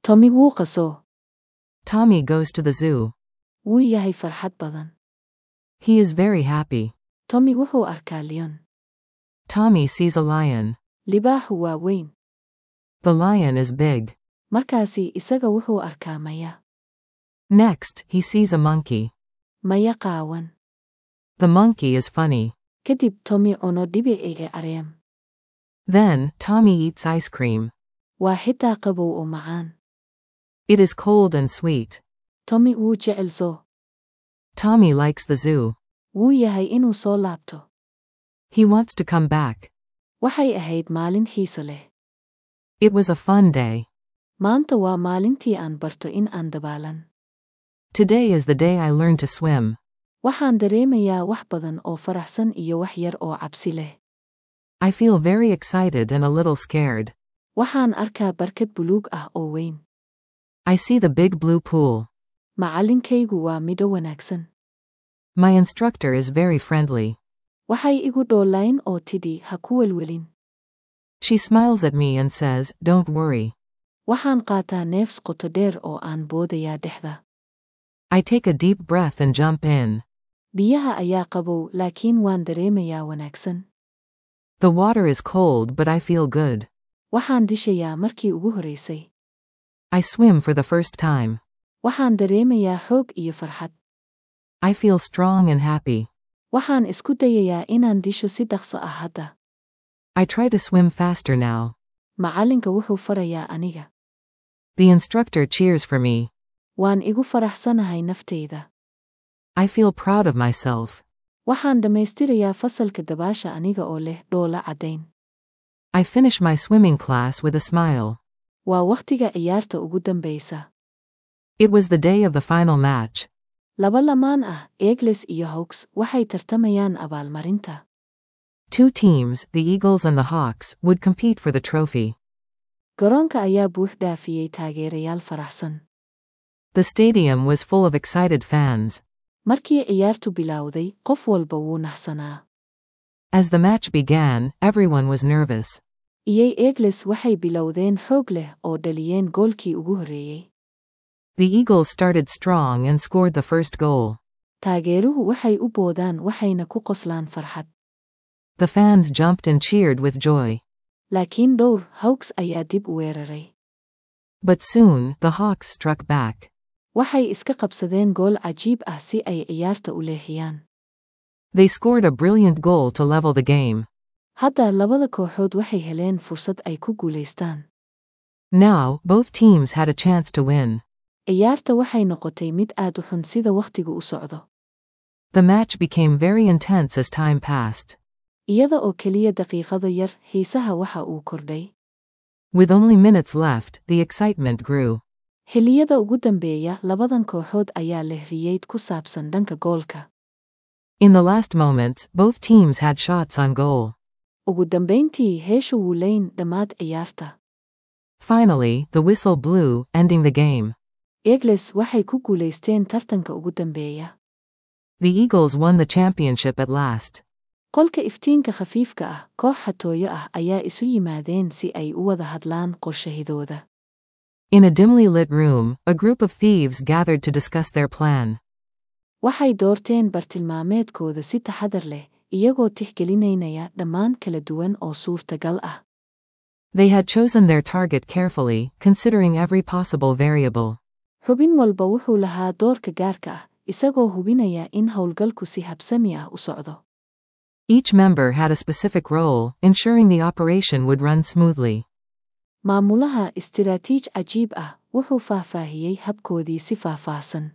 Tommy wuu qaso. Tommy goes to the zoo. Wuu yahay farxad badan. He is very happy. Tommy wuxuu arkaa lion. Tommy sees a lion. Libaaxu waa weyn. The lion is big. Markaasi isaga wuxuu arkaa maya. Next, he sees a monkey. Maya qaawan. The monkey is funny. Kadib Tommy cuno dhibiciga areem. Then, Tommy eats ice cream. Waa xitaa qabow oo macaan. It is cold and sweet. Tommy wuu jecel zoo. Tommy likes the zoo. Wuu yahay inuu soo laabto. He wants to come back. Waxay ahayd maalin xiiso leh. It was a fun day. Maanta waa maalintii aan barto in aan dabaalan. Today is the day I learned to swim. Waxaan dareemayaa wax badan oo faraxsan iyo wax yar oo cabsi leh. I feel very excited and a little scared. Waxaan arkaa barkad buluug ah oo weyn. I see the big blue pool. Macallinkaygu waa midho wanaagsan. My instructor is very friendly. Waxay igu dhoolayn oo tidhi ha ku welwelin. She smiles at me and says, "Don't worry." Waxaan qaataa neefs qoto dheer oo aan boodayaa dhexda. I take a deep breath and jump in. Biyaha ayaa qabow laakiin waan dareemayaa wanaagsan. The water is cold but I feel good. Waxaan dishayaa markii ugu horeysay. I swim for the first time. Waxaan dareemayaa xoog iyo farxad. I feel strong and happy. Waxaan isku dayayaa inaan disho si dhaqso ah hadda. I try to swim faster now. Macallinka wuxuu farayaa aniga. The instructor cheers for me. Waan igu faraxsanahay naftayda. I feel proud of myself. Waxaan dhammaystirayaa fasalka dabaasha aniga oo leh dhoola caddayn. I finish my swimming class with a smile. Waa waqtiga ciyaarta ugu dambaysa. It was the day of the final match. Laba lamaan ah, Eagles iyo Hawks, waxay tartamayaan abaalmarinta. Two teams, the Eagles and the Hawks, would compete for the trophy. Garoonka ayaa buux dhaafiyey taageerayaal faraxsan. The stadium was full of excited fans. Markii ciyaartu bilowday, qof walba wuu naxsanaa. As the match began, everyone was nervous. Iyay Eagles waxay bilowdeen xoog leh oo dhaliyeen goolkii ugu horeeyey. The Eagles started strong and scored the first goal. Taageeruhu waxay u boodaan waxayna ku qoslaan farxad. The fans jumped and cheered with joy. Laakiin dhowr, Hawks ayaa dib u weeraray. But soon, the Hawks struck back. Waxay iska qabsadeen gool cajiib ah si ay ciyaarta u leexiyaan. They scored a brilliant goal to level the game. Hadda labada kooxood waxay heleen fursad ay ku guulaystaan. Now, both teams had a chance to win. Ciyaarta waxay noqotay mid aad u xun sida waqtigu u socdo. The match became very intense as time passed. Iyada oo keliya daqiiqado yar, xiisaha waxa uu kordhay. With only minutes left, the excitement grew. Xilliyada ugu dambeeya, labadan kooxood ayaa leh riyeyd ku saabsan dhanka goolka. In the last moments, both teams had shots on goal. Ugu dambayntii, heeshu wuu leyn dhammaad ciyaarta. Finally, the whistle blew, ending the game. Eagles waxay ku guulaysteen tartanka ugu dambeeya. The Eagles won the championship at last. Qolka iftiinka khafiifka ah, koox xatooyo ah ayaa isu yimaadeen si ay u wada hadlaan qorshahidooda. In a dimly lit room, a group of thieves gathered to discuss their plan. Waxay doorteen bartilmaameedkooda si taxadar leh, iyagoo tixgelinaynaya dhammaan kala duwan oo suurtagal ah. They had chosen their target carefully, considering every possible variable. Xubin walba wuxuu lahaa doorka gaarka ah, isagoo hubinaya in howlgalku si habsami ah u socdo. Each member had a specific role, ensuring the operation would run smoothly. Maamulaha istiraatiij cajiib ah, wuxuu faahfaahiyey habkoodii si faahfaahsan.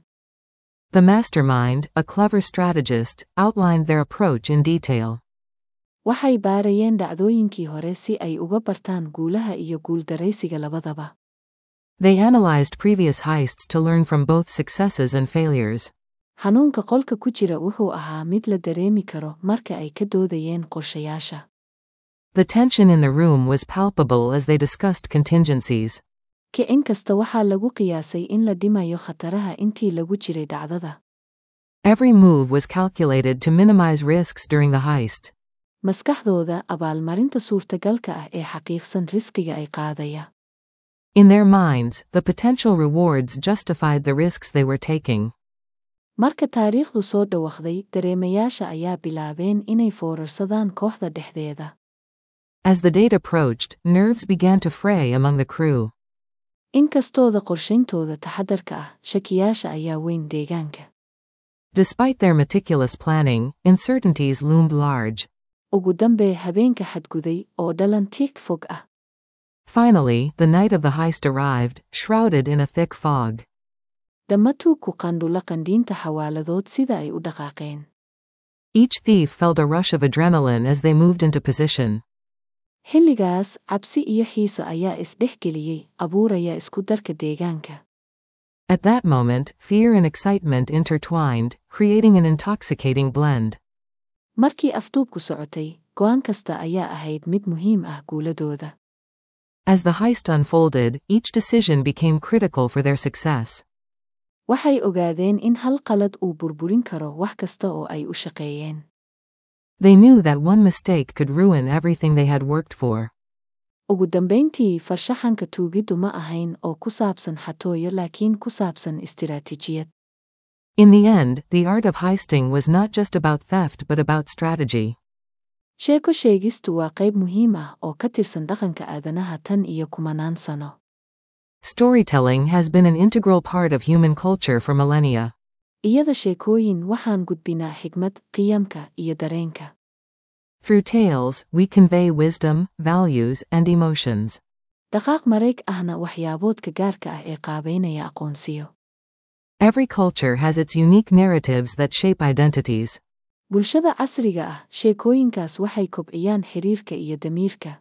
The mastermind, a clever strategist, outlined their approach in detail. Waxay baarayeen dhacdooyinkii hore si ay uga bartaan guulaha iyo guuldaraysiga labadaba. They analyzed previous heists to learn from both successes and failures. Xanuunka qolka ku jira wuxuu ahaa mid la dareemi karo marka ay ka doodayeen qorshayaasha. The tension in the room was palpable as they discussed contingencies. Kicin kasta waxaa lagu qiyaasay in la dhimayo khataraha intii lagu jiray dhacdada. Every move was calculated to minimize risks during the heist. Maskaxdooda abaalmarinta suurtagalka ah ee xaqiiqsan riskiga ay qaadaya. In their minds, the potential rewards justified the risks they were taking. Marka taariikhdu soo dhawaaqday, dareemayaasha ayaa bilaabeen inay foorarsadaan kooxda dhexdeeda. As the date approached, nerves began to fray among the crew. Inkastooda qorshayntooda taxadarka ah, shakiyaasha ayaa weyn deegaanka. Despite their meticulous planning, uncertainties loomed large. Ugu dambe habeenka xadguday oo dhalantiiq fog ah. Finally, the night of the heist arrived, shrouded in a thick fog. Dhammaantu ku qandhula qandhiinta xawaaladood sida ay u dhaqaaqeen. Each thief felt a rush of adrenaline as they moved into position. Xilligaas, cabsi iyo xiiso ayaa isdhexgeliyey, abuuraya isku darka deegaanka. At that moment, fear and excitement intertwined, creating an intoxicating blend. Markii afduubku socotay, go'aan kasta ayaa ahayd mid muhiim ah guuladooda. As the heist unfolded, each decision became critical for their success. Waxay ogaadeen in hal qalad uu burburin karo wax kasta oo ay u shaqeeyeen. They knew that one mistake could ruin everything they had worked for. Ugu dambayntii, farshaxanka tuugiddu ma ahayn oo ku saabsan xatooyo laakiin ku saabsan istiraatiijiyad. In the end, the art of heisting was not just about theft but about strategy. Sheeko sheegistu waa qayb muhiim ah oo ka tirsan dhaqanka aadanaha tan iyo kumanaan sano. Storytelling has been an integral part of human culture for millennia. Iyada sheekooyin waxaan gudbinaa xigmad, qiyamka, iyo dareenka. Through tales, we convey wisdom, values, and emotions. Dhaqaaq mareeg ahna waxyaaboodka gaarka ah ee qaabeynaya aqoonsiyo. Every culture has its unique narratives that shape identities. Bulshada casriga ah, sheekooyinkaas waxay kobciyaan xiriirka iyo damiirka.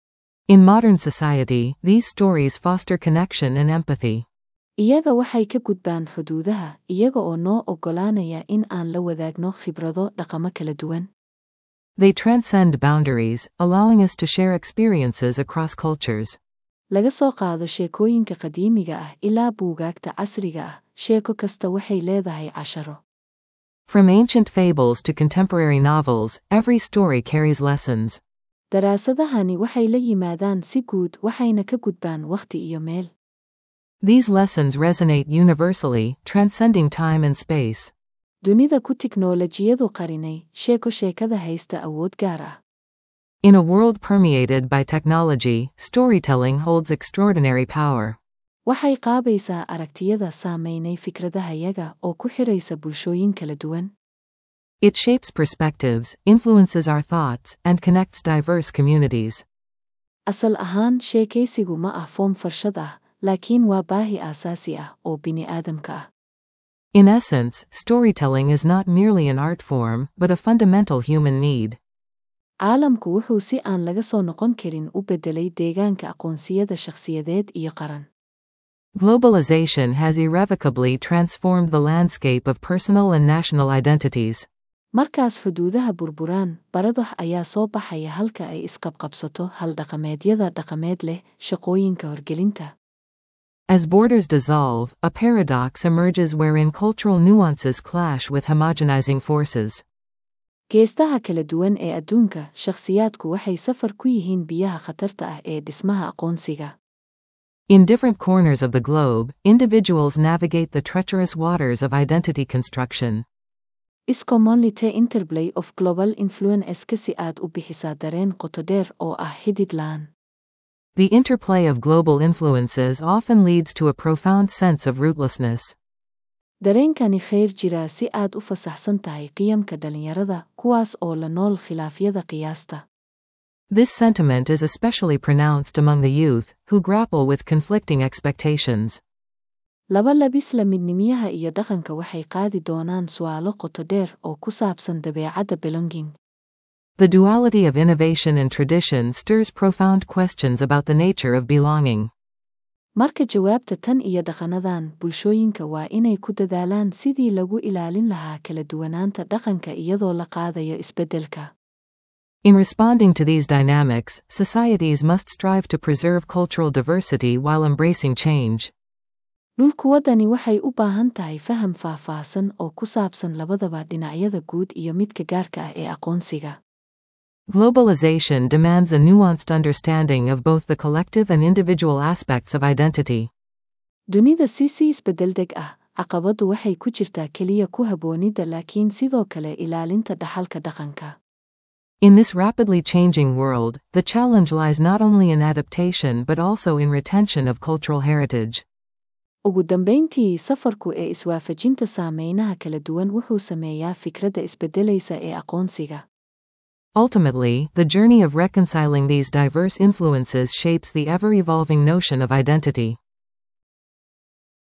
In modern society, these stories foster connection and empathy. Iyaga waxay ka gudbaan xuduudaha, iyaga oo noo oggolaanaya in aan la wadaagno khibrado dhaqamo kala duwan. They transcend boundaries, allowing us to share experiences across cultures. Laga soo qaado sheekooyinka qadiimiga ah ilaa buugaagta casriga ah, sheeko kasta waxay leedahay casharo. From ancient fables to contemporary novels, every story carries lessons. Daraasadahani waxay la yimaadaan si guud waxayna ka gudbaan waqti iyo meel. These lessons resonate universally, transcending time and space. Dunida ku tiknoolajiyadu qarinay, sheeko sheekada haysta awood gaar ah. In a world permeated by technology, storytelling holds extraordinary power. Waxay qaabaysaa aragtiyada saameynay fikradahayaga oo ku xiraysa bulshooyin kala duwan. It shapes perspectives, influences our thoughts, and connects diverse communities. Asal ahaan, sheekaysigu ma ah foom farshad ah, laakiin waa baahi aasaasi ah oo bini'aadamka ah. In essence, storytelling is not merely an art form, but a fundamental human need. Caalamku wuxuu si aan laga soo noqon karin u beddelay deegaanka aqoonsiyada shakhsiyadeed iyo qaran. Globalization has irrevocably transformed the landscape of personal and national identities. Markaas xuduudaha burburaan, baradox ayaa soo baxaya halka ay isqabqabsato hal-dhaqameedyada dhaqameed leh shaqooyinka horgelinta. As borders dissolve, a paradox emerges wherein cultural nuances clash with homogenizing forces. Geestaha kala duwan ee adduunka, shakhsiyaadku waxay safar ku yihiin biyaha khatarta ah ee dhismaha aqoonsiga. In different corners of the globe, individuals navigate the treacherous waters of identity construction. Iscommonlite interplay of global influence si aad u bixisaa dareen qoto dheer oo ah xidid la'aan. The interplay of global influences often leads to a profound sense of rootlessness. Dareenkani kheyr jira si aad u fasaxsan tahay qiyamka dhalinyarada, kuwaas oo la nool khilaafyada qiyaasta. This sentiment is especially pronounced among the youth, who grapple with conflicting expectations. Laba labis la midnimiyaha iyo dhaqanka waxay qaadi doonaan su'aalo qoto dheer oo ku saabsan dabeecadda belonging. The duality of innovation and tradition stirs profound questions about the nature of belonging. Marka jawaabta tan iyo dhaqanadan, bulshooyinka waa inay ku dadaalaan sidii lagu ilaalin lahaa kala duwanaanta dhaqanka iyadoo la qaadayo isbeddelka. In responding to these dynamics, societies must strive to preserve cultural diversity while embracing change. Dhulkuwadani waxay u baahan tahay faham faahfaahsan oo ku saabsan labadaba dhinacyada guud iyo midka gaarka ah ee aqoonsiga. Globalization demands a nuanced understanding of both the collective and individual aspects of identity. dunida sii isbedeldeg ah, caqabadu waxay ku jirtaa keliya ku habboonida laakiin sidoo kale ilaalinta dhaxalka dhaqanka. In this rapidly changing world, the challenge lies not only in adaptation but also in retention of cultural heritage. ugu dambayntii, safarku ee iswaafajinta saameynaha kala duwan wuxuu sameeyaa fikradda isbedelaysa ee aqoonsiga. Ultimately, the journey of reconciling these diverse influences shapes the ever-evolving notion of identity.